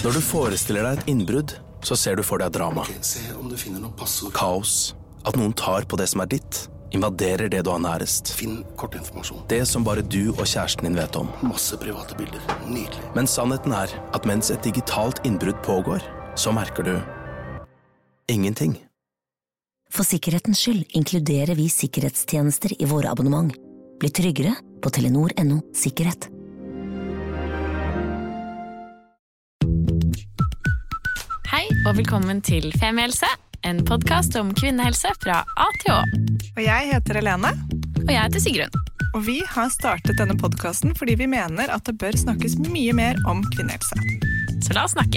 Når du forestiller deg et innbrudd, så ser du for deg drama. Se om du finner noe passord. Kaos. At noen tar på det som ditt. Invaderer det du har nærest. Finn kortinformasjon. Det som bare du og kjæresten din vet om. Masse private bilder. Nydelig. Men sannheten at mens et digitalt innbrudd pågår, så merker du ingenting. For sikkerhetens skyld inkluderer vi sikkerhetstjenester i våre abonnement. Bli tryggere på Telenor.no sikkerhet. Hei og velkommen til Femihelse, en podcast om kvinnehelse fra A til Å. Og jeg heter Helene. Og jeg heter Sigrun. Og vi har startet denne podcasten fordi vi mener at det bør snakkes mye mer om kvinnehelse. Så la oss snakke.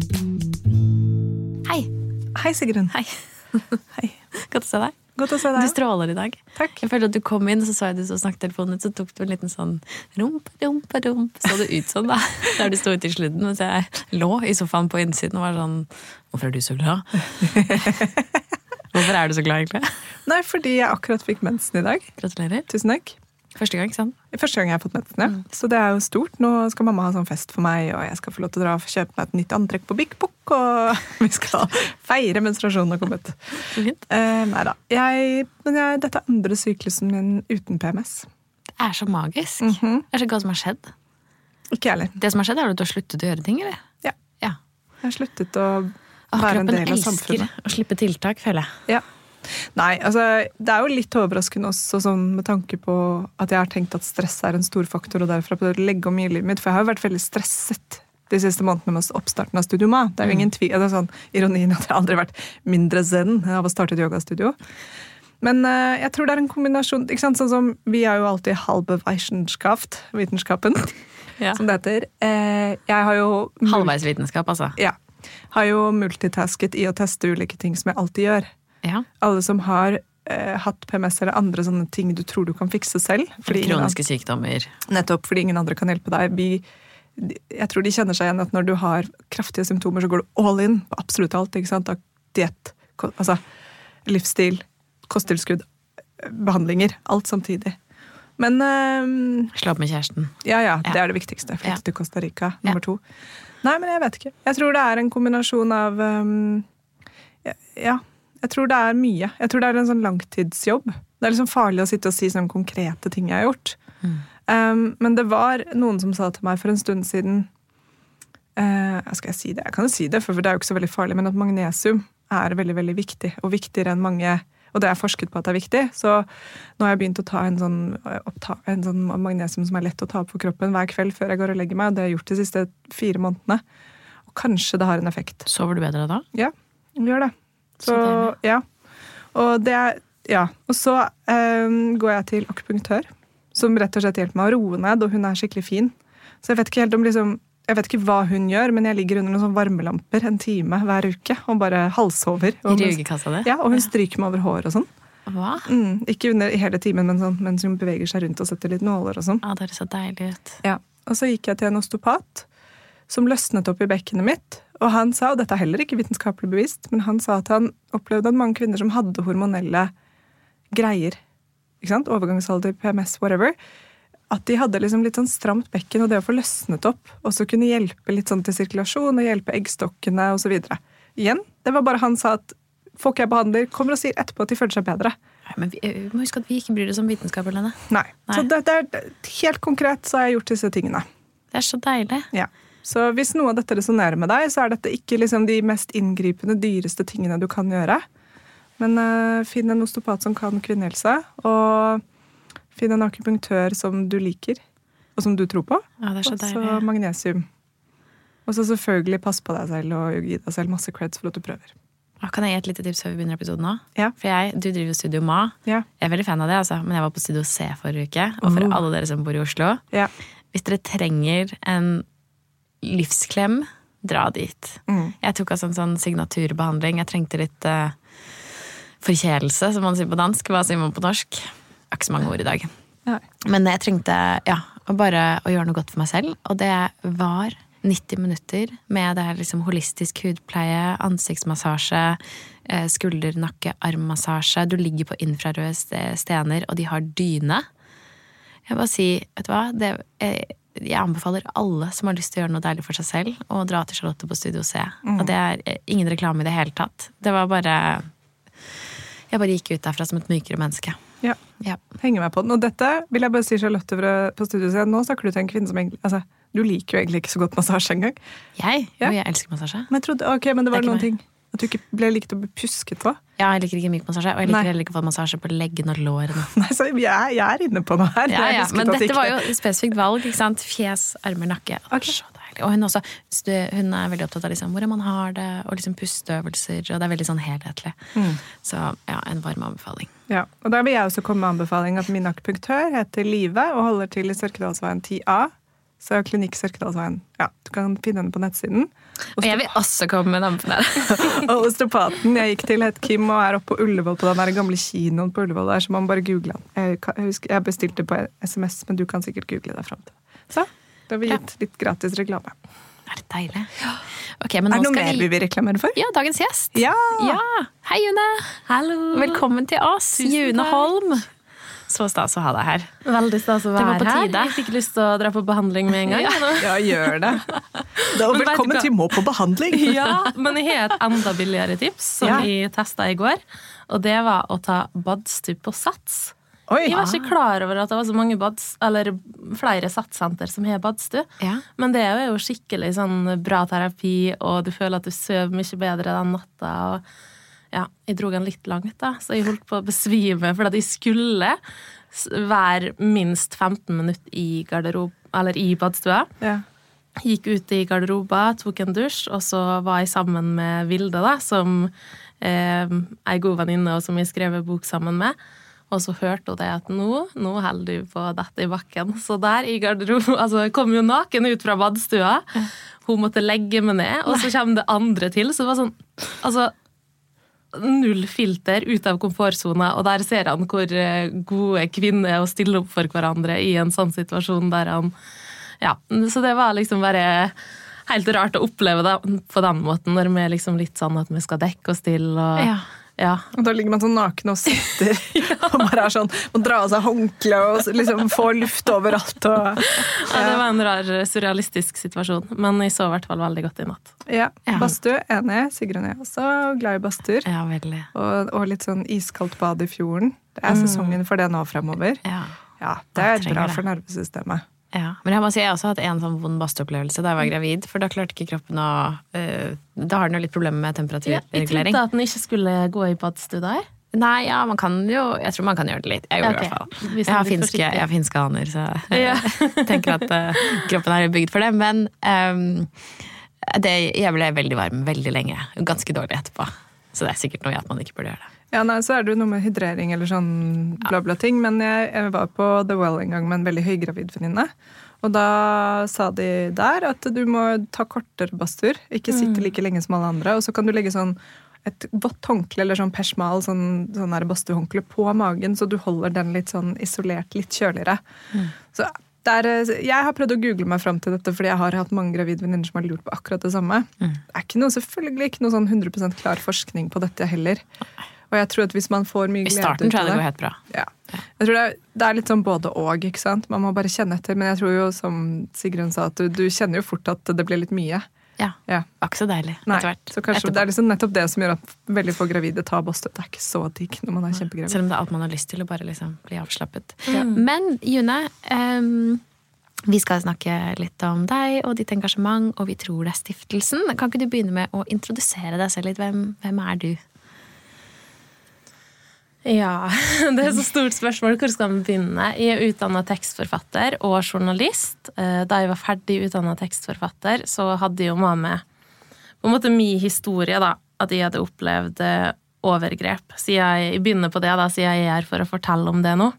Hei. Hei, Sigrun. Hei. Hei. Godt å se deg. Godt å se deg. Du stråler i dag. Takk. Jeg følte at du kom inn, så så jeg du så snakket telefonen ut, så tok du en liten sånn rump, så det ut sånn da, der du stod ut i sludden, mens jeg lå i sofaen på innsiden og var sånn, hvorfor du så glad? Hvorfor du så glad egentlig? Nei, fordi jeg akkurat fikk mensen i dag. Gratulerer. Tusen takk. Første gang, ikke sant? Første gang jeg har fått mensen, ja. Så det jo stort. Nå skal mamma ha sånn fest for meg, og jeg skal få lov til å dra og kjøpe meg et nytt antrekk på Big Book, og vi skal feire menstruasjonen har kommet. Fint. Neida. Dette andre syklusen min uten PMS. Det så magisk. Det så hva som har skjedd. Ikke heller. Det som har skjedd at du har sluttet å gjøre ting, eller? Ja. Ja. Jeg har sluttet å være en del av samfunnet. Kroppen elsker å slippe tiltak, føler jeg. Ja. Nei, altså, det jo litt overraskende også sånn med tanke på at jeg har tenkt at stress en stor faktor, og derfor har jeg legget om i livet mitt, for jeg har jo vært veldig stresset de siste månedene med oppstarten av Studio Ma. Det jo ingen tvil, det sånn ironien at jeg aldri har vært mindre zen av å starte et yogastudio. Men jeg tror det en kombinasjon, ikke sant, sånn som vi jo alltid halve vitenskapen, Ja. som det heter. Jeg har jo... Halvveisvitenskap, altså. Ja. Har jo multitasket i å teste ulike ting som jeg alltid gjør. Ja. Alle som har hatt PMS eller andre sånne ting du tror du kan fikse selv. Kroniske sykdommer. Nettopp, fordi ingen andre kan hjelpe deg. Jeg tror de kjenner seg igjen at når du har kraftige symptomer, så går du all in på absolutt alt. Ikke sant? Diett, altså livsstil, kosttilskudd, behandlinger, alt samtidig. Men... Slå opp med kjæresten. Ja, det det viktigste. Flytte til Costa Rica, nummer 2. Nei, men jeg vet ikke. Jeg tror det en kombinasjon av... Jeg tror det mye. Jeg tror det en sånn langtidsjobb. Det liksom farlig å sitte og si sånne konkrete ting jeg har gjort. Men det var noen som sa til meg for en stund siden, skal jeg si det? Jeg kan jo si det, for det jo ikke så veldig farlig, men at magnesium veldig, veldig viktig, og viktigere enn mange, og det forsket på at det viktig, så nå har jeg begynt å ta en sånn magnesium som lett å ta opp for kroppen hver kveld før jeg går og legger meg, og det har jeg gjort de siste 4 månedene, og kanskje det har en effekt. Sover du bedre da? Ja, vi gjør det. Så, ja. Og det og så går jeg til akupunktør, som rett og slett hjelper meg å roe ned, og hun skikkelig fin. Så jeg vet ikke helt om jeg vet ikke hva hun gjør, men jeg ligger under noen sånne varmelamper en time hver uke, og bare halsover. I rugekassa det? Ja, og hun stryker meg over hår og sånn. Hva? Ikke under hele timen, men sånn, mens hun beveger seg rundt og setter litt nåler og sånn. Ja, det så deilig ut. Ja, og så gikk jeg til en osteopat, som løsnet opp i bekkenet mitt, og han sa, og dette heller ikke vitenskapelig bevist, men han sa at han opplevde at mange kvinner som hadde hormonelle greier, ikke sant? Overgangsalder, PMS, whatever, at de hadde liksom litt sånn stramt bekken, og det å få løsnet opp, og så kunne hjelpe litt sånn til sirkulasjon, og hjelpe eggstokkene, og så videre. Igjen, det var bare han sa at folk jeg behandler kommer og sier etterpå at de føler seg bedre. Nei, men vi må huske at vi ikke bryr oss om vitenskap, Helene. Nei. Så det helt konkret så har jeg gjort disse tingene. Det så deilig. Ja. Så hvis noe av dette resonerer med deg, så dette ikke liksom de mest inngripende, dyreste tingene du kan gjøre. Men finn en osteopat som kan kvinnehelse, og finn en akupunktør som du liker, og som du tror på. Ja, det så deilig. Og så magnesium. Og så selvfølgelig pass på deg selv, og gi deg selv masse creds for at du prøver. Kan jeg gi et lite tips før vi begynner episoden nå? Ja. For du driver Studio Ma. Ja. Jeg veldig fan av det, altså. Men jeg var på Studio C forrige uke, og for alle dere som bor i Oslo. Ja. Hvis dere trenger en livsklem, dra dit. Jeg tok altså en sånn signaturbehandling. Jeg trengte litt forkjelelse, som man sier på dansk. Hva sier man på norsk? Ikke så mange ord i dag. Nei. Men jeg trengte, bare å gjøre noe godt for meg selv. Og det var 90 minutter med det her liksom holistisk hudpleie, ansiktsmassasje, skulder, nakke, armmassasje. Du ligger på infrarøde stener, og de har dyne. Jeg bare si, vet du hva? jeg anbefaler alle som har lyst til å gjøre noe deilig for seg selv, å dra til Charlotte på Studio C. Og det ingen reklame i det hele tatt. Det var bare... Jeg bare gikk ut derfra som et mykere menneske. Ja, henger meg på den. Og dette vil jeg bare si, Charlotte på Studio C. Nå snakker du til en kvinne som egentlig... Altså, du liker jo egentlig ikke så godt massasje engang. Jeg elsker massasje. Men jeg trodde, ok, men det var noen ting. At du ikke ble likt å bli pusket på? Ja, jeg liker ikke myk massasje, og jeg liker heller ikke å få massasje på leggen og lårene. Nei, så jeg inne på noe her. Ja, men dette var jo spesifikt valg, ikke sant? Fjes, armer, nakke. Okay. Så deilig. Og hun også, hun veldig opptatt av liksom, hvordan man har det, og liksom pusteøvelser, og det veldig sånn helhetlig. Så ja, en varm anbefaling. Ja, og da vil jeg også komme med anbefaling at min akupunktør heter Live, og holder til i Sørkedalsveien 10A. Så klinikk Sørkedalsveien, du kan finne den på nettsiden. Og jeg vil også komme med navn på det. Og osteopaten jeg gikk til het Kim, og oppe på Ullevål på den der gamle kinoen på Ullevål der, så man bare googler den. Jeg bestilte på SMS, men du kan sikkert google det frem til. Så, da har vi gitt litt gratis reklame. Er det deilig? Okay, men nå det noe mer vi vil reklamere for? Ja, dagens gjest. Ja. Hei, June. Hallo. Velkommen til oss, June Holm. Så stas å ha deg her. Veldig stas å være her. Jeg fikk lyst til å dra på behandling med en gang. Ja, gjør det. Og velkommen til Må på behandling. Ja, men jeg har et enda billigere tips som jeg testet i går. Og det var å ta badstue på Sats. Jeg var ikke klar over at det var så mange flere satssenter som har badstue. Men det er jo skikkelig sånn bra terapi, og du føler at du sover mye bedre den natta, og jeg drog den litt langt da, så jeg holdt på å besvime, for at jeg skulle være minst 15 minutter i garderob, eller i badstua. Gikk ut i garderoba, tok en dusj, og så var jeg sammen med Vilde da, som en god venninne, og som jeg skrev bok sammen med. Og så hørte hun det at nå holder du på dette i bakken. Så der i garderoba, altså jeg kom jo naken ut fra badstua, hun måtte legge meg ned, og så kommer det andre til, så det var sånn, altså, null filter ut av komfortzona, og der ser han hvor gode kvinner er å stille opp for hverandre i en sånn situasjon der han, så det var liksom bare helt rart å oppleve det på den måten, når vi er liksom litt sånn at vi skal dekke oss til, og og da ligger man sånn naken og sitter og bare er sånn, man drar av seg håndkle og liksom får luft overalt og, det var en rar surrealistisk situasjon, men jeg så i hvert fall veldig godt i natt. Badstue, enig, Sigrun er også glad i badstuer. Ja, veldig. Og litt sånn iskaldt bad i fjorden. Det er sesongen for det nå fremover. Ja, det er bra for nervesystemet. Ja, men jeg må si, jeg har også hatt en sånn vond badstueopplevelse da jeg var gravid, for da klarte ikke kroppen å... da har den jo litt problemer med temperaturregulering. Jeg trodde at den ikke skulle gå i badstue der? Nei, man kan jo... Jeg tror man kan gjøre det litt. Jeg gjorde det i hvert fall. Jeg har finske aner, så jeg tenker at kroppen er bygd for det, men jeg ble veldig varm veldig lenge, ganske dårlig etterpå. Så det er sikkert noe i at man ikke burde gjøre det. Ja, nei, så er det jo noe med hydrering eller sånn bla bla ting, men jeg var på The Well en gang med en veldig høygravid venninne, og da sa de der at du må ta kortere badstuer, ikke sitte like lenge som alle andre, og så kan du legge sånn et vått håndkle eller sånn persmal, sånn der badstuehåndkle på magen, så du holder den litt sånn isolert, litt kjøligere. Så jeg har prøvd å google meg frem til dette, fordi jeg har hatt mange gravidvenninner som har lurt på akkurat det samme. Det er ikke noe, selvfølgelig ikke noe sånn 100% klar forskning på dette heller. Og jeg tror at hvis man får mye glede ut av det... I starten tror jeg det går helt bra. Ja. Jeg tror det er litt sånn både og, ikke sant? Man må bare kjenne etter, men jeg tror jo, som Sigrun sa, at du kjenner jo fort at det blir litt mye. Ja, var ikke så deilig etter hvert. Så kanskje det er liksom nettopp det som gjør at veldig få gravide tar badstue. Det er ikke så digg når man er kjempegravid. Selv om det er alt man har lyst til å bare liksom bli avslappet. Men June, vi skal snakke litt om deg og ditt engasjement, og vi tror det er stiftelsen. Kan ikke du begynne med å introdusere deg selv litt? Hvem er du? Ja, det er så stort spørsmål. Hvor skal vi begynne? Jeg er utdannet tekstforfatter og journalist. Da jeg var ferdig utdannet tekstforfatter, så hadde jeg jo med meg på en måte min historie da, at jeg hadde opplevd overgrep. Så jeg begynner på det da, så jeg er her for å fortelle om det nå.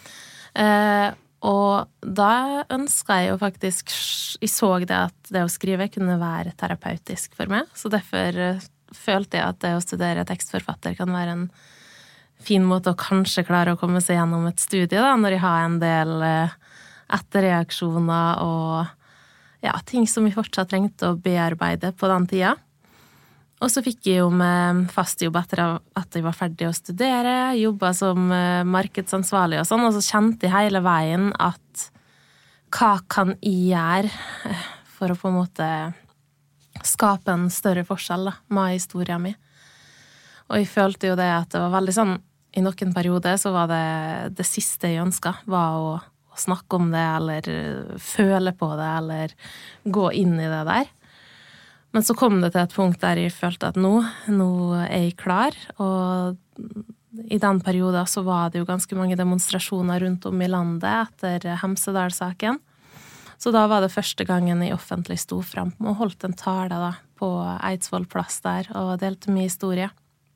Og da ønsket jeg jo faktisk, jeg så det at det å skrive kunne være terapeutisk for meg, så derfor følte jeg at det å studere tekstforfatter kan være en fin måte å kanskje klare å komme seg gjennom et studie da, når jeg har en del etterreaksjoner og ting som jeg fortsatt trengte å bearbeide på den tida. Og så fikk jeg jo med fast jobb etter at jeg var ferdig å studere, jobbet som markedsansvarlig og sånn, og så kjente jeg hele veien at hva kan jeg gjøre for å på en måte skape en større forskjell da, med historien min. Og jeg følte jo det at det var veldig sånn, i noen perioder så var det siste jeg ønsket, var å snakke om det, eller føle på det, eller gå inn i det der. Men så kom det til et punkt der jeg følte at nå er jeg klar, og i den perioden så var det jo ganske mange demonstrasjoner rundt om i landet etter Hemsedal-saken. Så da var det første gangen jeg offentlig sto frem og holdt en tale da, på Eidsvoll plass der, og delte min historie.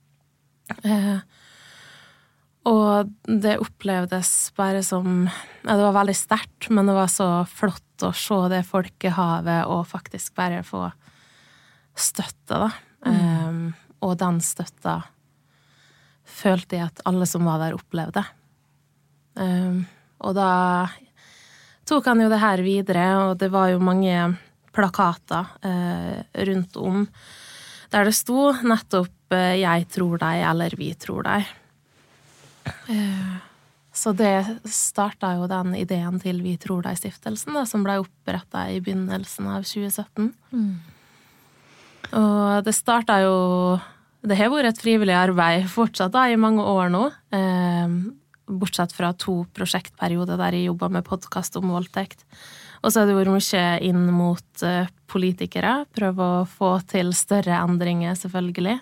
Og det opplevdes bare som, ja, det var veldig sterkt, men det var så flott å se det folkehavet og faktisk bare få støtte da. Og den støtta følte jeg at alle som var der opplevde. Og da tok han jo det her videre, og det var jo mange plakater rundt om, der det sto nettopp «Jeg tror deg» eller «Vi tror deg». Så det startet jo den ideen til Vi tror deg-stiftelsen, da, som ble opprettet i begynnelsen av 2017. Og det startet jo, det har vært et frivillig arbeid fortsatt da, i mange år nå, bortsett fra 2 prosjektperioder der jeg jobbet med podcast om voldtekt. Og så har det vært mye inn mot politikere, prøve å få til større endringer selvfølgelig,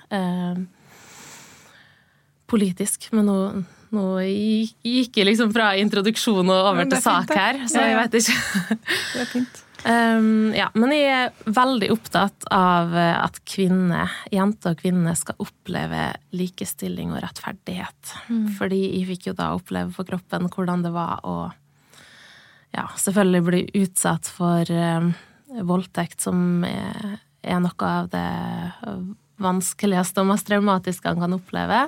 politisk, men nå gikk jeg liksom fra introduksjon og over til sak her, så jeg vet ikke. Det fint. Ja, men jeg er veldig opptatt av at jenter og kvinner skal oppleve likestilling og rettferdighet. Fordi jeg fikk jo da oppleve på kroppen hvordan det var å selvfølgelig bli utsatt for voldtekt, som er noe av det vanskeligste og mest traumatiske han kan oppleve.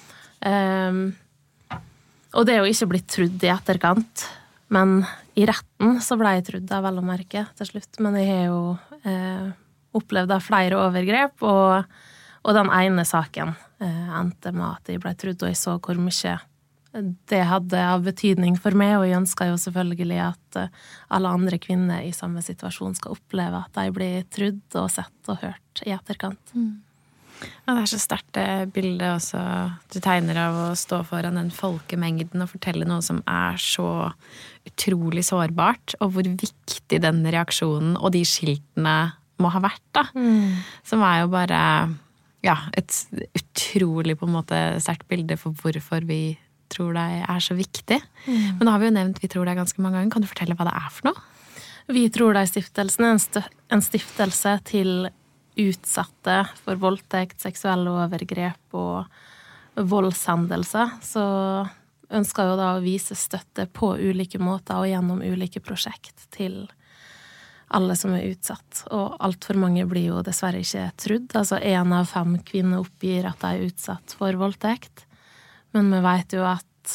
Og det er jo ikke blitt trudd i etterkant, men i retten så ble jeg trudd av vel å merke til slutt, men jeg har jo opplevd av flere overgrep, og den ene saken endte med at jeg ble trudd, og jeg så hvor mye det hadde av betydning for meg, og jeg ønsker jo selvfølgelig at alle andre kvinner i samme situasjon skal oppleve at de blir trudd og sett og hørt i etterkant. Ja, det er så sterkt bilde også du tegner av å stå foran den folkemengden og fortelle noe som er så utrolig sårbart, og hvor viktig den reaksjonen og de skiltene må ha vært da. Som er jo bare et utrolig på en måte sterkt bilde for hvorfor vi tror det er så viktig. Men da har vi jo nevnt Vi tror det ganske mange ganger. Kan du fortelle hva det er for noe? Vi tror det-stiftelsen er en stiftelse til utsatte for voldtekt, seksuelle overgrep og voldshendelser. Så ønsker jo da å vise støtte på ulike måter og gjennom ulike prosjekt til alle som er utsatt. Og alt for mange blir jo dessverre ikke trudd. Altså 1 av 5 kvinner oppgir at de er utsatt for voldtekt. Men vi vet jo at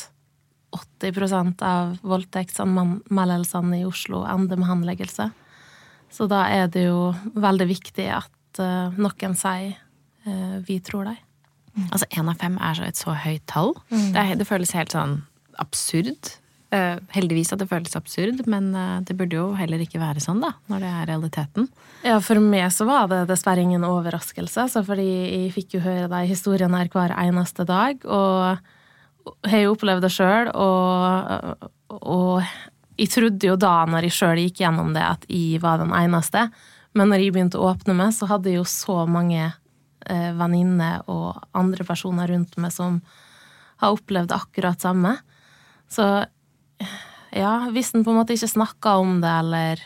80% av voldtektsanmeldelsene i Oslo ender med henleggelse. Så da er det jo veldig viktig at noen sier vi tror deg. Altså 1 av 5 er så et så høyt tall. Det føles helt sånn absurd. Heldigvis at det føles absurd, men det burde jo heller ikke være sånn da, når det er realiteten. Ja, for meg så var det dessverre ingen overraskelse, så fordi jeg fikk jo høre de historiene her hver eneste dag, og jeg har jo opplevd det selv, og jeg trodde jo da, når jeg selv gikk gjennom det, at jeg var den eneste, men når jeg begynte å åpne meg, så hadde jeg jo så mange venninner og andre personer rundt meg som har opplevd akkurat samme. Så ja, hvis den på en måte ikke snakker om det, eller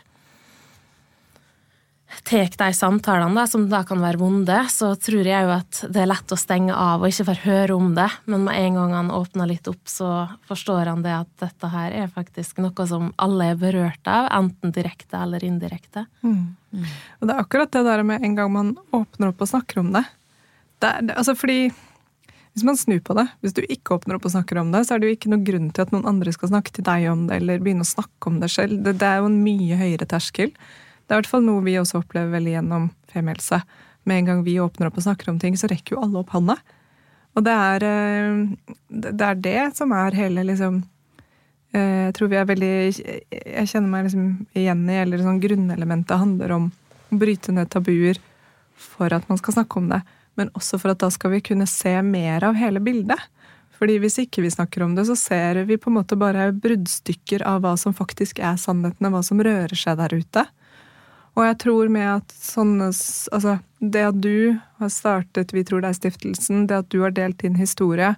tek de samtalene da, som da kan være vonde, så tror jeg jo at det er lett å stenge av og ikke få høre om det, men med en gang han åpner litt opp, så forstår han det at dette her er faktisk noe som alle er berørt av, enten direkte eller indirekte. Og det er akkurat det der med en gang man åpner opp og snakker om det. Altså fordi hvis man snur på det, hvis du ikke åpner opp og snakker om det, så er det jo ikke noe grunn til at noen andre skal snakke til deg om det, eller begynne å snakke om det selv. Det er jo en mye høyere terskel. Det er i hvert fall noe vi også opplever veldig gjennom Femihelse. Med en gang vi åpner opp og snakker om ting, så rekker jo alle opp hånda. Og det er det som er hele liksom Jeg tror vi veldig, jeg kjenner meg liksom igjen i, eller sånn grunnelementet handler om å bryte ned tabuer for at man skal snakke om det, men også for at da skal vi kunne se mer av hele bildet. Fordi hvis ikke vi snakker om det, så ser vi på en måte bare bruddstykker av hva som faktisk er sannhetene, hva som rører seg der ute. Og jeg tror med at altså det at du har startet Vi tror det er stiftelsen, det at du har delt din historie,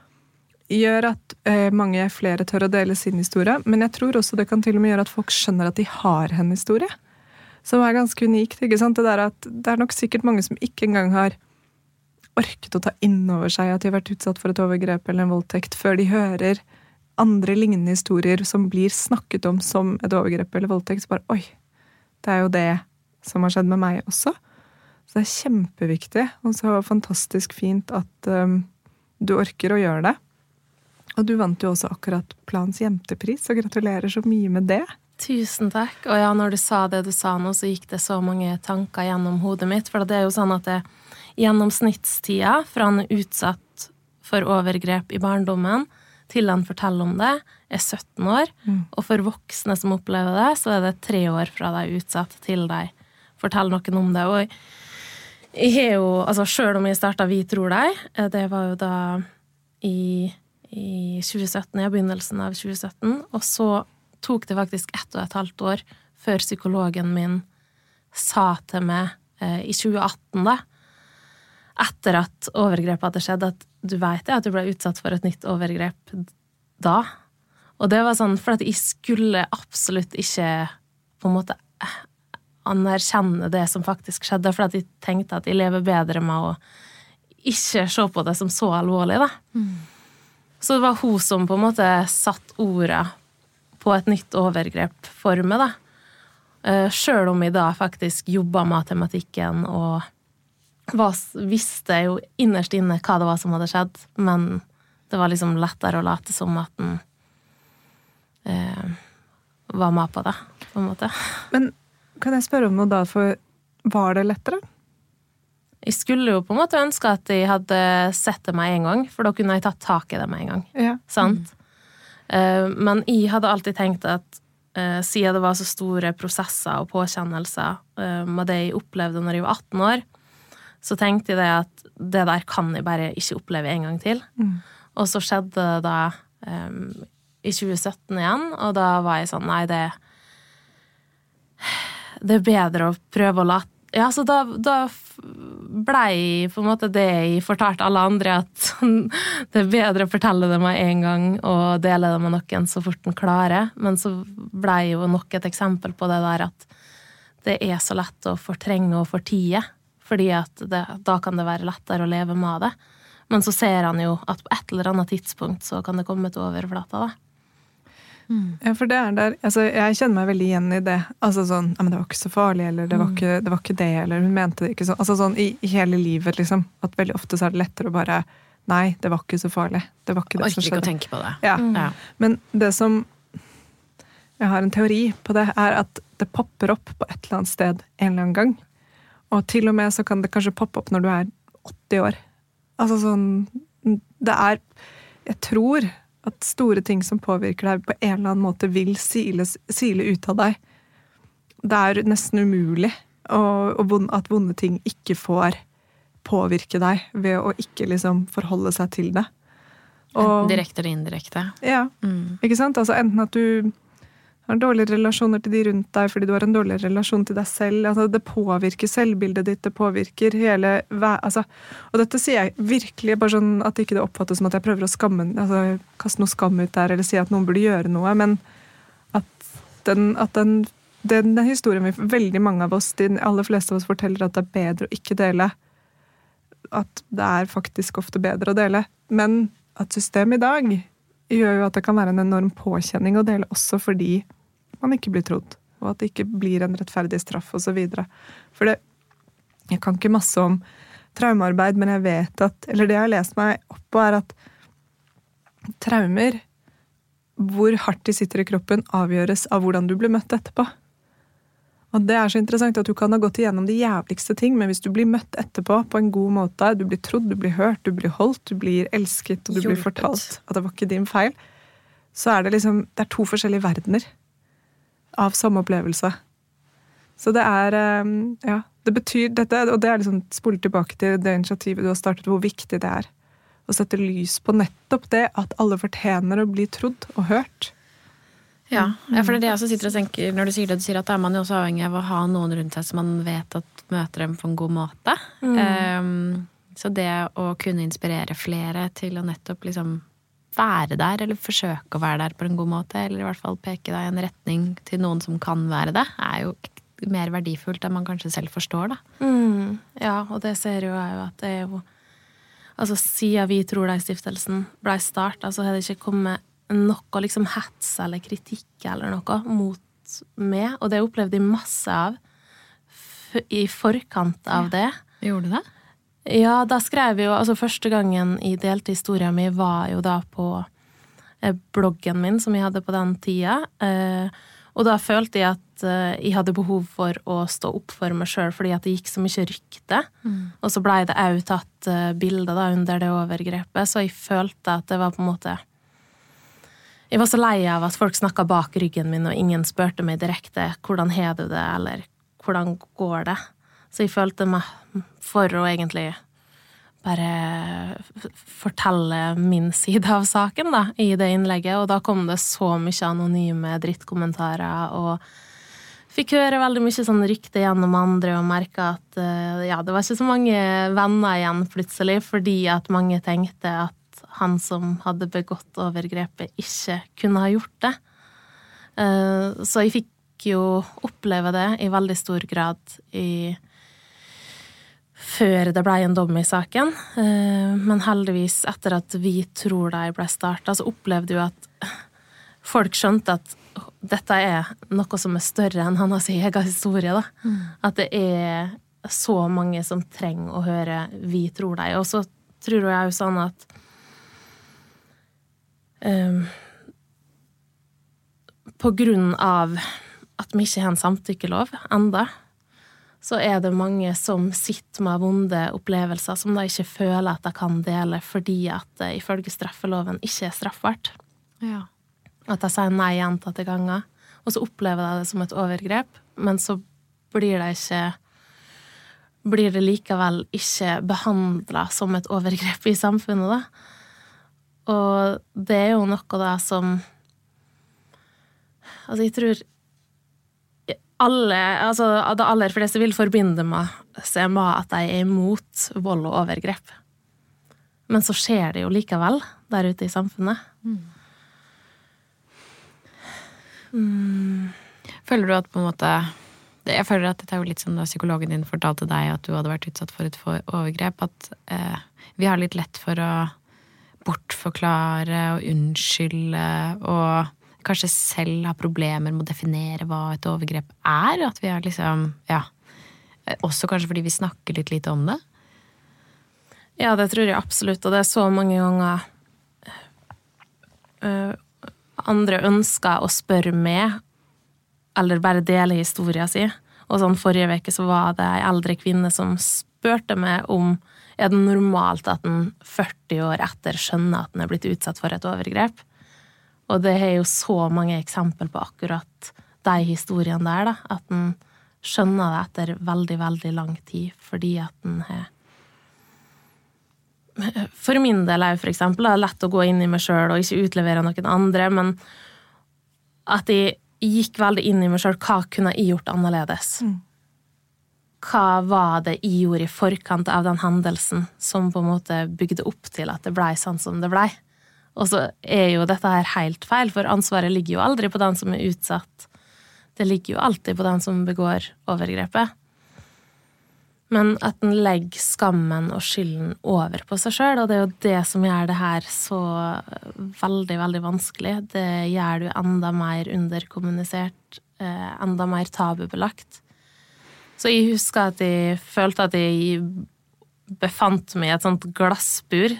gjør at mange flere tør å dele sin historie, men jeg tror også det kan til og med gjøre at folk skjønner at de har en historie, som er ganske unikt, ikke sant? Det er nok sikkert mange som ikke engang har orket å ta inn over seg at de har vært utsatt for et overgrep eller en voldtekt, før de hører andre lignende historier som blir snakket om som et overgrep eller voldtekt, så bare, oi, det er jo det som har skjedd med meg også. Så det er kjempeviktig, og så fantastisk fint at du orker å gjøre det. Og du vant jo også akkurat Plans jentepris, så gratulerer så mye med det. Tusen takk. Og ja, når du sa det du sa nå, så gikk det så mange tanker gjennom hodet mitt, for det er jo sånn at det gjennomsnittstida fra han er utsatt for overgrep i barndommen til han forteller om det, er 17 år. Og for voksne som opplever det, så er det 3 år fra de er utsatt til de forteller noen om det. Og jeg har jo, altså selv om jeg startet Vi tror deg, det var jo da i 2017, i begynnelsen av 2017, og så tok det faktisk 1,5 år før psykologen min sa til meg i 2018 da, etter at overgrepet hadde skjedd, at du vet det, at du ble utsatt for et nytt overgrep da. Og det var sånn, for at jeg skulle absolutt ikke på en måte anerkjenne det som faktisk skjedde, for at jeg tenkte at jeg lever bedre med å ikke se på det som så alvorlig da. Så det var hun som på en måte satt ordet på et nytt overgrep for meg da. Selv om jeg da faktisk jobbet med matematikken og visste jo innerst inne hva det var som hadde skjedd, men det var liksom lettere å late som at den var med på det, på en måte. Men kan jeg spørre om noe da, for var det lettere? Jeg skulle jo på en måte ønske at jeg hadde sett det med en gang, for da kunne jeg tatt tak i det med en gang. Ja. Sant? Men jeg hadde alltid tenkt at siden det var så store prosesser og påkjennelser med det jeg opplevde når jeg var 18 år, så tenkte jeg det at det der kan jeg bare ikke oppleve en gang til. Og så skjedde det da i 2017 igjen, og da var jeg sånn, nei, det er bedre å prøve å late. Ja, så da blei på en måte det jeg fortalte alle andre, at det er bedre å fortelle det med en gang og dele det med noen så fort den klarer. Men så blei jo nok et eksempel på det der at det er så lett å fortrenge og fortie, fordi at da kan det være lettere å leve med det. Men så ser han jo at på et eller annet tidspunkt så kan det komme til overflata da. Ja, for det der, altså jeg kjenner meg veldig igjen i det, altså sånn, ja, men det var ikke så farlig, eller det var ikke det, eller hun mente det ikke sånn, altså sånn i hele livet liksom, at veldig ofte så er det lettere å bare, nei, det var ikke så farlig, det var ikke det som skjedde. Orker ikke å tenke på det. Ja, men det som, jeg har en teori på det, er at det popper opp på et eller annet sted en eller annen gang, og til og med så kan det kanskje poppe opp når du er 80 år. Altså sånn, det er, jeg tror at store ting som påvirker deg på en eller annen måte vil sile ut av deg. Det er nesten umulig at vonde ting ikke får påvirke deg ved å ikke liksom forholde seg til det. Og, direkte eller indirekte. Ja, ikke sant? Altså enten at du har dårlige relasjoner til de rundt deg fordi du har en dårlig relasjon til deg selv. Altså, det påvirker selvbildet ditt, det påvirker hele... Altså, og dette sier jeg virkelig bare sånn at ikke det oppfattes som at jeg prøver å kaste noe skam ut der, eller si at noen burde gjøre noe, men at den historien vi veldig mange av oss, de aller fleste av oss forteller at det er bedre å ikke dele, at det er faktisk ofte bedre å dele, men at systemet i dag gjør jo at det kan være en enorm påkjenning å dele også fordi man ikke blir trodd, og at det ikke blir en rettferdig straff og så videre. For jeg kan ikke masse om traumearbeid, men jeg vet at, eller det jeg har lest meg opp på er at traumer, hvor hardt de sitter i kroppen, avgjøres av hvordan du blir møtt etterpå. Og det er så interessant at du kan ha gått igjennom de jævligste ting, men hvis du blir møtt etterpå på en god måte, du blir trodd, du blir hørt, du blir holdt, du blir elsket, og du blir fortalt at det var ikke din feil, så det liksom, det 2 forskjellige verdener av samme opplevelse. Så det ja, det betyr dette, og det liksom spolet tilbake til det initiativet du har startet, hvor viktig det å sette lys på nettopp det at alle fortjener å bli trodd og hørt. Ja, for det jeg også sitter og tenker når du sier det, du sier at da man jo også avhengig av å ha noen rundt seg som man vet at møter dem på en god måte. Så det å kunne inspirere flere til å nettopp liksom være der, eller forsøke å være der på en god måte, eller i hvert fall peke deg i en retning til noen som kan være det, jo mer verdifullt enn man kanskje selv forstår, da. Ja, og det ser jo jeg jo at det jo altså siden Vi tror deg-stiftelsen ble startet, så har det ikke kommet noe liksom hets eller kritikk eller noe mot meg, og det opplevde jeg masse av i forkant av det. Gjorde du det? Ja, da skrev jeg jo, altså første gangen jeg delte historien min var jo da på bloggen min som jeg hadde på den tida, og da følte jeg at jeg hadde behov for å stå opp for meg selv, fordi at det gikk så mye rykte, og så ble det også tatt bilder da under det overgrepet, så jeg følte at det var på en måte jeg var så lei av at folk snakket bak ryggen min, og ingen spørte meg direkte hvordan har du det, eller hvordan går det. Så jeg følte meg for å egentlig bare fortelle min side av saken da, i det innlegget, og da kom det så mye anonyme drittkommentarer, og fikk høre veldig mye sånn rykte gjennom andre, og merket at ja, det var ikke så mange venner igjen plutselig, fordi at mange tenkte at han som hadde begått overgrepet ikke kunne ha gjort det. Så jeg fikk jo oppleve det i veldig stor grad før det ble en dom i saken. Men heldigvis etter at Vi tror deg ble startet, så opplevde jo at folk skjønte at dette noe som større enn hans egen historie. Da. At det så mange som trenger å høre Vi tror deg. Og så tror jeg jo sånn at på grunn av at vi ikke har en samtykkelov enda, så det mange som sitter med vonde opplevelser som de ikke føler at de kan dele, fordi at det ifølge straffeloven ikke straffbart. Ja. At de sier nei gjentatte ganger, og så opplever de det som et overgrep, men så blir det likevel ikke behandlet som et overgrep i samfunnet da. Og det jo noe da som altså jeg tror alle, altså det aller fleste vil forbinde seg med at de imot vold og overgrep. Men så skjer det jo likevel der ute i samfunnet. Føler du at på en måte jeg føler at dette jo litt som da psykologen din fortalte deg at du hadde vært utsatt for et overgrep, at vi har litt lett for å bortforklare og unnskylde og kanskje selv ha problemer med å definere hva et overgrep at vi har liksom, ja, også kanskje fordi vi snakker litt lite om det. Ja, det tror jeg absolutt, og det så mange ganger andre ønsker å spørre meg, eller bare dele historien sin, og sånn forrige veke så var det en eldre kvinne som spurte meg om det normalt at en 40 år etter skjønner at en blitt utsatt for et overgrep. Og det jo så mange eksempel på akkurat de historiene der, da, at en skjønner det etter veldig, veldig lang tid, fordi at en for min del for eksempel, det lett å gå inn i meg selv og ikke utlevere noen andre, men at jeg gikk veldig inn i meg selv, hva kunne jeg gjort annerledes? Hva var det jeg gjorde i forkant av den hendelsen som på en måte bygde opp til at det ble sånn som det ble. Og så jo dette her helt feil, for ansvaret ligger jo aldri på den som utsatt. Det ligger jo alltid på den som begår overgrepet. Men at den legger skammen og skylden over på seg selv, og det jo det som gjør det her så veldig, veldig vanskelig. Det gjør det jo enda mer underkommunisert, enda mer tabubelagt. Så jeg husker at jeg følte at jeg befant meg i et sånt glassbur,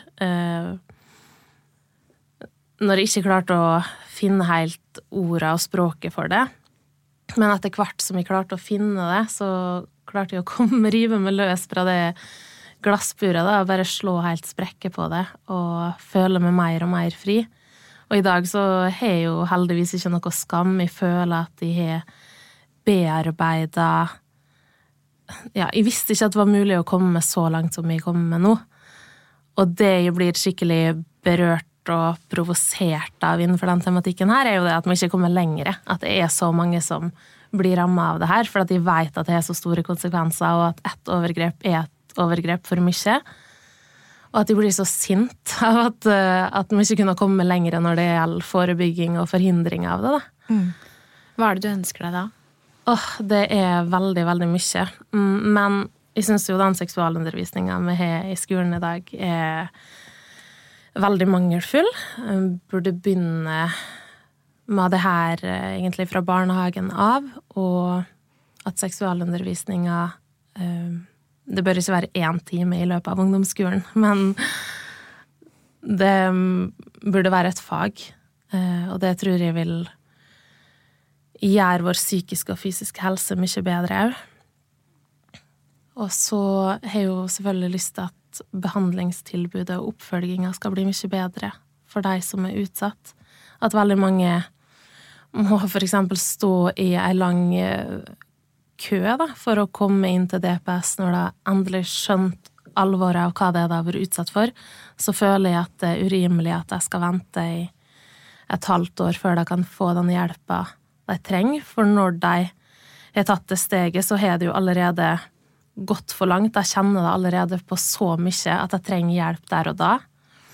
når jeg ikke klarte å finne helt ordet og språket for det. Men etter hvert som jeg klarte å finne det, så klarte jeg å rive meg løs fra det glassburet da, og bare slå helt sprekke på det, og føle meg mer og mer fri. Og Og I dag så har jeg jo heldigvis ikke noe skam. Jeg føler at de har bearbeidet. Ja, jeg visste ikke at det var mulig å komme så langt som jeg kommer med nå. Og det jeg blir skikkelig berørt og provosert av innenfor den tematikken her, jo det at vi ikke kommer lengre. At det så mange som blir rammet av det her, for at de vet at det så store konsekvenser, og at ett overgrep et overgrep for mye. Og at de blir så sint av at vi ikke kunne komme lengre når det gjelder forebygging og forhindring av det. Da. Hva det du ønsker deg da? Det veldig, veldig mye. Men jeg synes jo den seksualundervisningen vi har I skolen I dag veldig mangelfull. Burde begynne med det her egentlig fra barnehagen av, og at seksualundervisningen det bør ikke være 1 time I løpet av ungdomsskolen, men det burde være et fag, og det tror jeg vil gjøre vår psykiske og fysiske helse mye bedre også. Og så har jeg jo selvfølgelig lyst til at behandlingstilbudet og oppfølgingen skal bli mye bedre for de som utsatt. At veldig mange må for eksempel stå I en lang kø da, for å komme inn til DPS når de endelig skjønt alvoret av hva det de har vært utsatt for, så føler jeg at det urimelig at de skal vente I et halvt år før de kan få den hjelpa de trenger, for når de har tatt det steget, så har det jo allerede gått for langt. Jeg kjenner det allerede på så mye at jeg trenger hjelp der og da.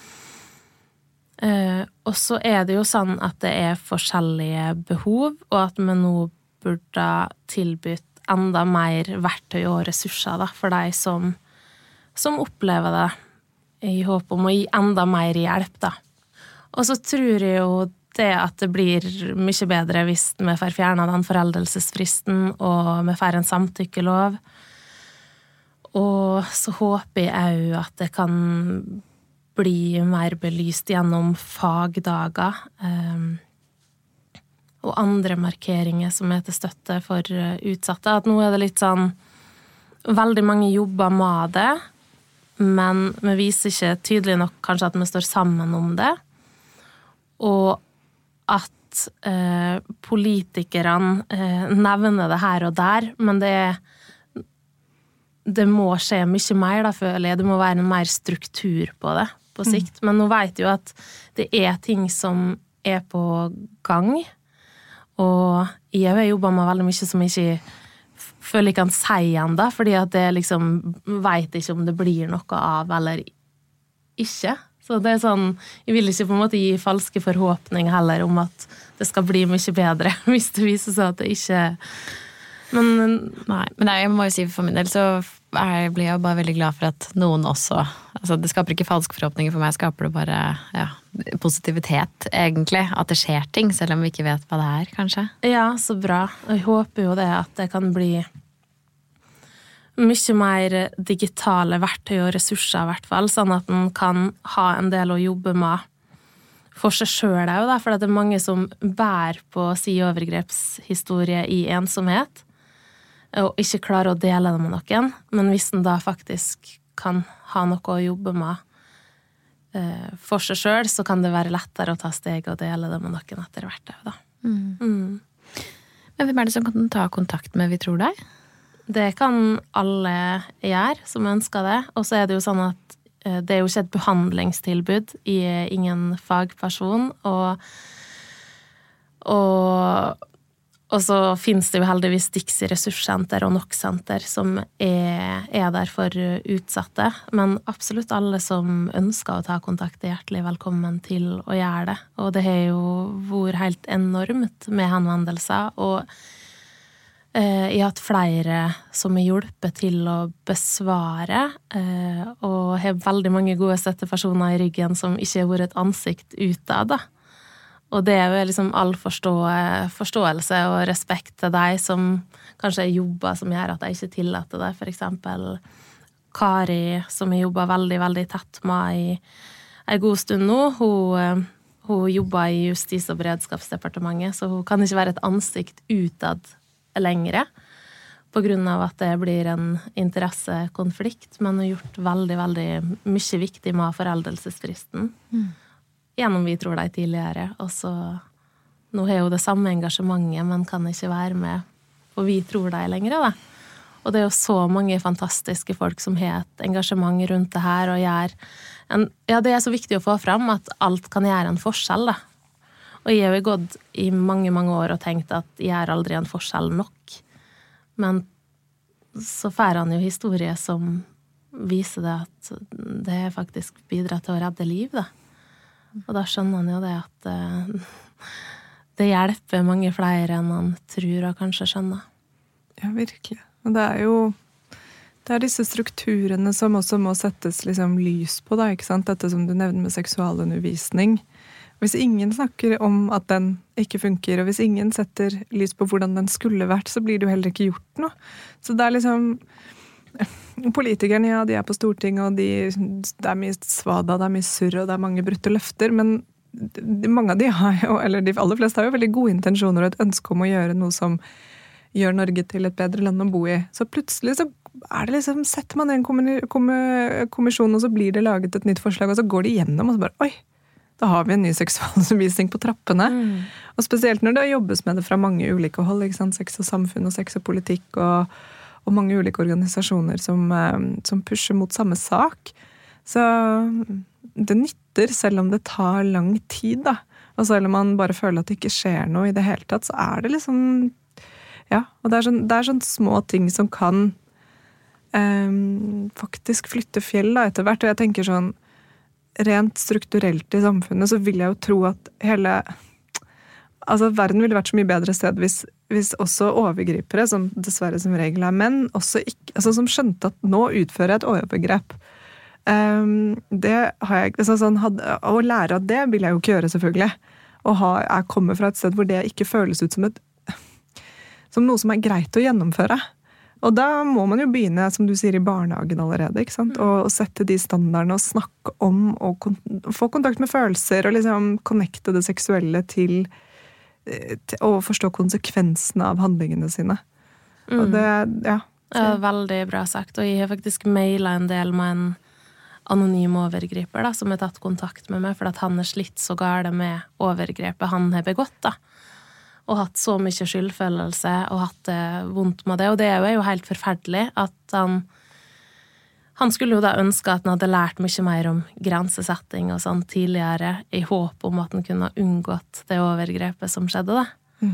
Og så det jo sånn at det forskjellige behov, og at vi nå burde tilbytt enda mer verktøy og ressurser da, for de som opplever det, I håp om å gi enda mer hjelp. Da. Og så tror jeg jo det at det blir mye bedre hvis vi får fjernet den foreldelsesfristen, og vi får en samtykkelov. Og så håper jeg også at det kan bli mer belyst gjennom fagdager og andre markeringer som til støtte for utsatte. At nå det litt sånn, veldig mange jobber med det, men vi viser ikke tydelig nok kanskje at vi står sammen om det. Og at politikerne nevner det her og der, men det må skje mye mer da, føler jeg. Det må være en mer struktur på det på sikt. Men nå vet jeg jo at det ting som på gang, og jeg har jobbet med veldig mye som jeg ikke føler jeg kan si enda, fordi at jeg liksom vet ikke om det blir noe av eller ikke. Så det sånn, jeg vil ikke på en måte gi falske forhåpninger heller om at det skal bli mye bedre, hvis det viser seg at det ikke Men jeg må jo si for min del så blir jeg bare veldig glad for at noen også, altså det skaper ikke falske forhåpninger for meg, skaper det bare positivitet egentlig, at det skjer ting, selv om vi ikke vet hva det kanskje. Ja, så bra. Og jeg håper jo det at det kan bli mye mer digitale verktøy og ressurser I hvert fall, sånn at man kan ha en del å jobbe med for seg selv også, for det mange som bærer på sin overgrepshistorie I ensomhet, og ikke klarer å dele det med noen, men hvis den da faktisk kan ha noe å jobbe med for seg selv, så kan det være lettere å ta steg og dele det med noen etter hvert. Da. Men hvem det som kan ta kontakt med Vi tror deg? Det kan alle gjøre som ønsker det, og så det jo sånn at det jo ikke et behandlingstilbud I ingen fagperson, og så finnes det jo heldigvis Dixie ressurssenter og NOK-senter som der for utsatte, men absolutt alle som ønsker å ta kontakt hjertelig velkommen til å gjøre det, og det har jo vært helt enormt med henvendelser, og jeg har hatt flere som hjulpet til å besvare, og har veldig mange gode støttepersoner I ryggen som ikke har vært et ansikt utad. Og det jo liksom all forståelse og respekt til deg som kanskje jobber som gjør at jeg ikke tillater det. For eksempel Kari, som jeg jobber veldig, veldig tett med I en god stund nå, hun jobber I Justis- og beredskapsdepartementet, så hun kan ikke være et ansikt utad lengre, på grunn av at det blir en interessekonflikt, men har gjort veldig, veldig mye viktig med foreldelsesfristen. gjennom Vi tror deg tidligere, og så nå har jo det samme engasjementet, men kan ikke være med på Vi tror deg lenger, da. Og det er jo så mange fantastiske folk som har et engasjement rundt det her, og det er så viktig å få fram at alt kan gjøre en forskjell, da. Og jeg har jo gått i mange, mange år og tenkt at jeg gjør aldri en forskjell nok. Men så får han jo historie som viser det at det faktisk bidrar til å redde liv, da. Og da skjønner han jo det at det hjelper mange flere enn han tror og kanskje skjønner. Ja, virkelig. Og det er disse strukturene som også må settes liksom lys på, da, ikke sant? Dette som du nevner med seksualundervisning. Hvis ingen snakker om at den ikke funker, og hvis ingen setter lys på hvordan den skulle vært, så blir det jo heller ikke gjort noe. Så det er liksom politikerne, ja, de er på Stortinget, og det er mye svada, det er mye surr, og det er mange brutte løfter, men mange av de har jo, eller de aller fleste har jo veldig gode intensjoner og et ønske om å gjøre noe som gjør Norge til et bedre land å bo i. Så plutselig så er det liksom, setter man en kommisjon, og så blir det laget et nytt forslag, og så går de gjennom, og så bare, oi, da har vi en ny seksualundervisning på trappene. Og spesielt når det jobbes med det fra mange ulike hold, ikke sant? Sex og samfunn og sex og politikk, og mange ulike organisasjoner som pusher mot samme sak. Så det nytter, selv om det tar lang tid, da. Og selv om man bare føler at det ikke skjer noe i det hele tatt, så er det liksom, ja, og det er sånn små ting som kan faktisk flytte fjell da, etter hvert. Og jeg tenker sånn, rent strukturelt i samfunnet, så vil jeg jo tro at verden ville vært så mye bedre sted hvis også overgripere, som dessverre som regel er menn, også ikke, som skjønte at nå utfører jeg et overgrep. Det har jeg, å lære av det vil jeg jo ikke gjøre selvfølgelig. Jeg kommer fra et sted hvor det ikke føles ut som noe som er greit å gjennomføre. Og da må man jo begynne, som du sier, i barnehagen allerede, ikke sant? Og sette de standardene og snakke om, og få kontakt med følelser, og liksom connecte det seksuelle til å forstå konsekvensene av handlingene sine. Og det, ja. Ja, veldig bra sagt. Og jeg har faktisk mailet en del med en anonym overgriper da, som har tatt kontakt med meg, for at han er slitt så gale med overgrepet han har begått da. Og hatt så mye skyldfølelse, og hatt det vondt med det. Og det er jo helt forferdelig at han skulle jo da ønske at han hadde lært mye mer om grensesetting og sånn tidligere, i håp om at han kunne ha unngått det overgrepet som skjedde da.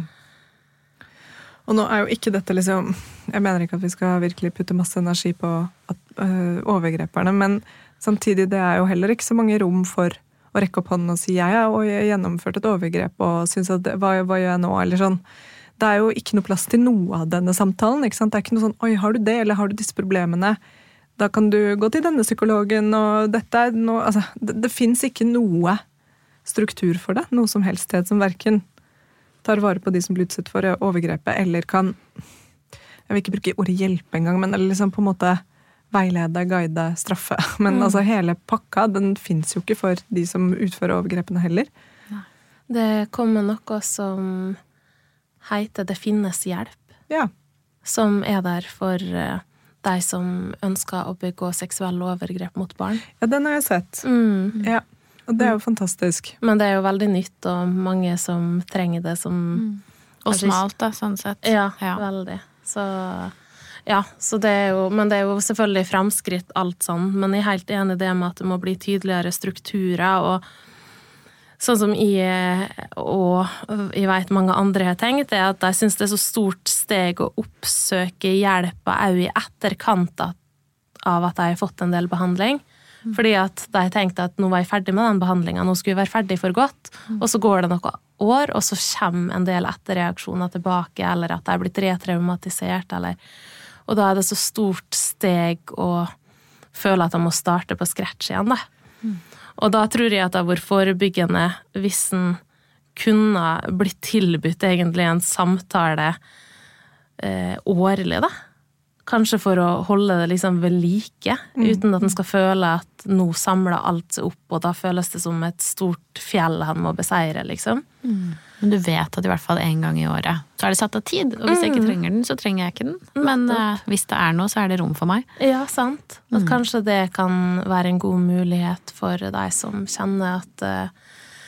Og nå er jo ikke dette liksom, jeg mener ikke at vi skal virkelig putte masse energi på overgreperne, men samtidig det er jo heller ikke så mange rom for å rekke opp hånden og si jeg har gjennomført et overgrep og synes at hva gjør jeg nå, eller sånn. Det er jo ikke noe plass til noe av denne samtalen, ikke sant? Det er ikke noe sånn, oi, har du det, eller har du disse problemene? Da kan du gå til denne psykologen, og dette er noe, det finnes ikke noe struktur for det, noe som helst sted som hverken tar vare på de som blir utsatt for overgrepet, eller kan, jeg vil ikke bruke ordet hjelpe engang, men eller liksom på en måte veilede, guide, straffe. Men hele pakka, den finnes jo ikke for de som utfører overgrepene heller. Det kommer noe som heter Det finnes hjelp. Ja. Som er der for de som ønsker å begå seksuelle overgrep mot barn. Ja, den har jeg sett. Ja, og det er jo fantastisk. Men det er jo veldig nytt, og mange som trenger det som... Og smalt da, sånn sett. Ja, veldig. Så det er jo, men det er jo selvfølgelig fremskritt alt sånn, men jeg er helt enig i det med at det må bli tydeligere strukturer, og sånn som jeg vet mange andre har tenkt, er at jeg synes det er så stort steg å oppsøke hjelp også i etterkant av at jeg har fått en del behandling, fordi at de tenkte at nå var jeg ferdig med den behandlingen, nå skulle jeg være ferdig for godt, og så går det noen år, og så kommer en del etterreaksjoner tilbake, eller at jeg er blitt retraumatisert, og da er det så stort steg å føle at jeg må starte på scratch igjen da. Og da tror jeg at det har vært forebyggende hvis en kunne blitt tilbudt egentlig en samtale årlig da. Kanskje for å holde det liksom ved like, uten at en skal føle at nå samler alt seg opp, og da føles det som et stort fjell han må beseire, liksom. Men du vet at i hvert fall en gang i året så er det satt av tid, og hvis jeg ikke trenger den, så trenger jeg ikke den. Men hvis det er noe, så er det rom for meg. Ja, sant. At kanskje det kan være en god mulighet for deg som kjenner at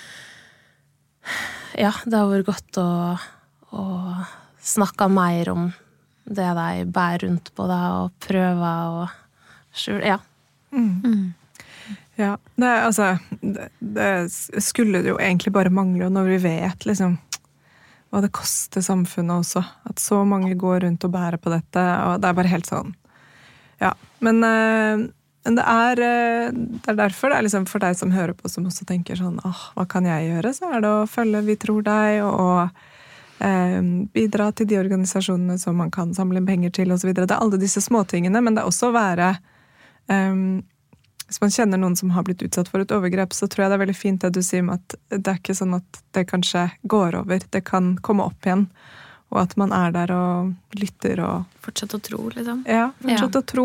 Ja, det har vært godt å snakke mer om det de bærer rundt på det, og prøver å skjule, ja. Ja, det skulle jo egentlig bare mangle når vi vet liksom hva det koster samfunnet også, at så mange går rundt og bærer på dette, og det bare helt sånn. Ja, men det er derfor det liksom for deg som hører på, som også tenker sånn, hva kan jeg gjøre? Så det å følge Vi tror deg, og bidra til de organisasjonene som man kan samle penger til, og så videre. Det alle disse småtingene, men det også å være hvis man kjenner noen som har blitt utsatt for et overgrep, så tror jeg det er veldig fint det du sier med at det er ikke sånn at det kanskje går over, det kan komme opp igjen, og at man er der og lytter og Fortsett å tro, liksom. Ja, fortsett å tro.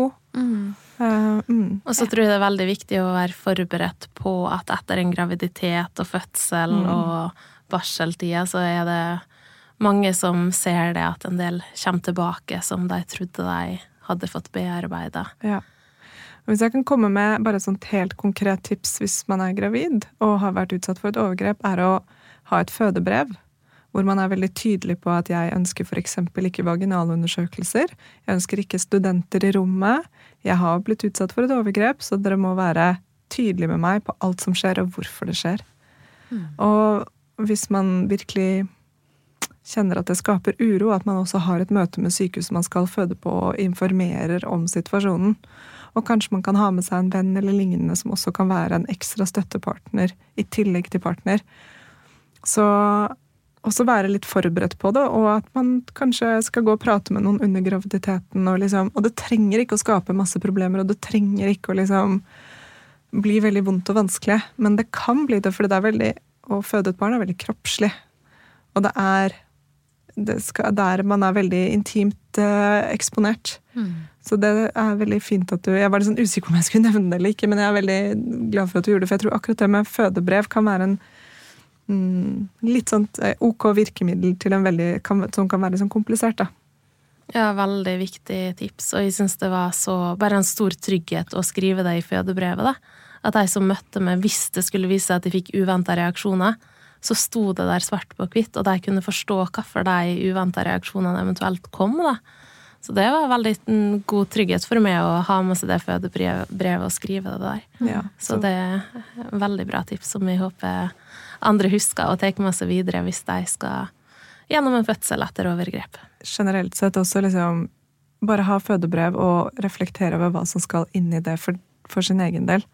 Og så tror jeg det er veldig viktig å være forberedt på at etter en graviditet og fødsel og barseltida, så er det mange som ser det at en del kommer tilbake som de trodde de hadde fått bearbeidet. Ja. Hvis jeg kan komme med bare et sånt helt konkret tips hvis man er gravid og har vært utsatt for et overgrep, er å ha et fødebrev, hvor man er veldig tydelig på at jeg ønsker for eksempel ikke vaginalundersøkelser, jeg ønsker ikke studenter i rommet, jeg har blitt utsatt for et overgrep, så dere må være tydelige med meg på alt som skjer og hvorfor det skjer. Og hvis man virkelig kjenner at det skaper uro, at man også har et møte med sykehuset man skal føde på og informerer om situasjonen, og kanskje man kan ha med seg en venn eller lignende som også kan være en ekstra støttepartner i tillegg til partner. Så også være litt forberedt på det, og at man kanskje skal gå og prate med noen under graviditeten, og det trenger ikke å skape masse problemer, og det trenger ikke å bli veldig vondt og vanskelig, men det kan bli det, for å føde et barn er veldig kroppslig, og det er der man er veldig intimt eksponert. Så det er veldig fint at jeg var litt sånn usikker om jeg skulle nevne det eller ikke, men jeg er veldig glad for at du gjorde det, for jeg tror akkurat det med fødebrev kan være en litt sånt ok virkemiddel til som kan være litt sånn komplisert da. Ja, veldig viktig tips, og jeg synes det var bare en stor trygghet å skrive det i fødebrevet da. At de som møtte meg, hvis det skulle vise at de fikk uventet reaksjoner, så sto det der svart på hvitt, og de kunne forstå hvorfor de uventet reaksjonene eventuelt kom da. Så det var veldig god trygghet for meg å ha med seg det fødebrevet og skrive det der. Ja, så det er veldig bra tips som jeg håper andre husker og tar med seg videre hvis de skal gjennom en fødsel etter overgrep. Generelt sett også bare ha fødebrev og reflektere over hva som skal inn i det for sin egen del.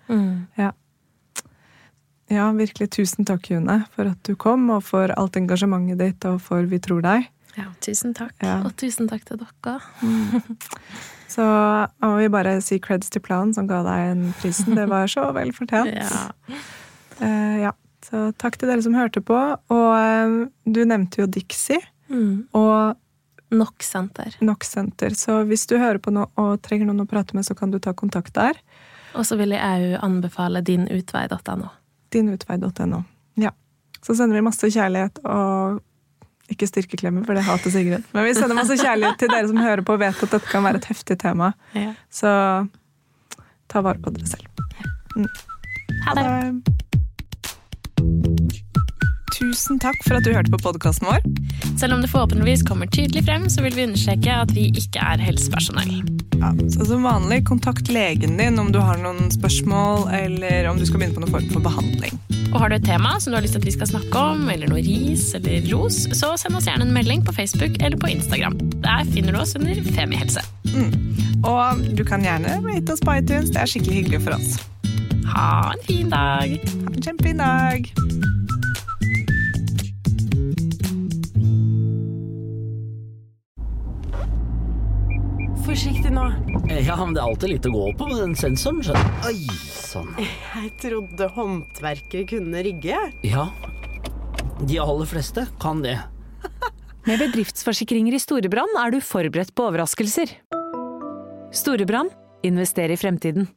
Ja, virkelig tusen takk, June, for at du kom, og for alt engasjementet ditt, og for Vi tror deg. Ja, tusen takk. Ja. Og tusen takk til dere. Så må vi bare si creds til Plan, som ga deg en prisen. Det var så vel fortjent. Ja. Så takk til dere som hørte på. Og du nevnte jo Dixie, og NOK-senter. Så hvis du hører på noe og trenger noen å prate med, så kan du ta kontakt der. Og så vil jeg jo anbefale dinutvei.no. Dinutvei.no. Ja. Så sender vi masse kjærlighet, og ikke styrkeklemmer, for det hater Sigrid. Men vi sender masse kjærlighet til dere som hører på og vet at dette kan være et heftig tema. Ja. Så ta vare på dere selv. Ha det! Tusen takk for at du hørte på podcasten vår. Selv om det forhåpentligvis kommer tydelig frem, så vil vi understreke at vi ikke er helsepersonell. Ja, så som vanlig, kontakt legen din om du har noen spørsmål, eller om du skal begynne på noen form for behandling. Og har du et tema som du har lyst til at vi skal snakke om, eller noe ris eller ros, så send oss gjerne en melding på Facebook eller på Instagram. Der finner du oss under Femihelse. Og du kan gjerne rate oss på iTunes, det er skikkelig hyggelig for oss. Ha en fin dag! Ha en kjempefin dag! Forsiktig nå. Ja, men det er alltid litt å gå på med den sensoren. Så... Oi, sånn. Jeg trodde håndverkere kunne rigge. Ja, de aller fleste kan det. Med bedriftsforsikringer i Storebrand er du forberedt på overraskelser. Storebrand, invester i fremtiden.